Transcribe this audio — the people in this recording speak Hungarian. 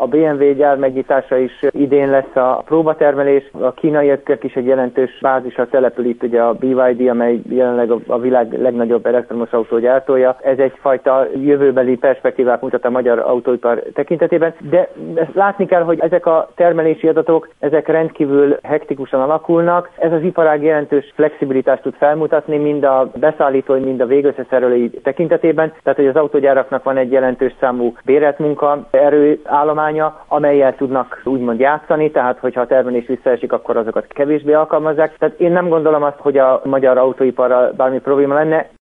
A BMW gyár megnyitása is idén lesz a próbatermelés. A kínaiak is egy jelentős bázisra települ itt ugye a BYD, amely jelenleg a világ legnagyobb elektromos autógyártója. Ez egyfajta jövőbeli perspektívát mutat a magyar autóipar tekintetében, de ezt látni kell, hogy ezek a termelési adatok, ezek rendkívül hektikusan alakulnak. Ez az iparág jelentős flexibilitást tud felmutatni, mind a beszállítói, mind a végösszeszerelői tekintetében. Tehát, hogy az autógyáraknak van egy jelentős számú bérelt munka erőállománya, amellyel tudnak úgymond játszani, tehát hogyha a termelés visszaesik, akkor azokat kevésbé alkalmazzák. Tehát én nem gondolom azt, hogy a magyar autóiparral bármi probléma lenne.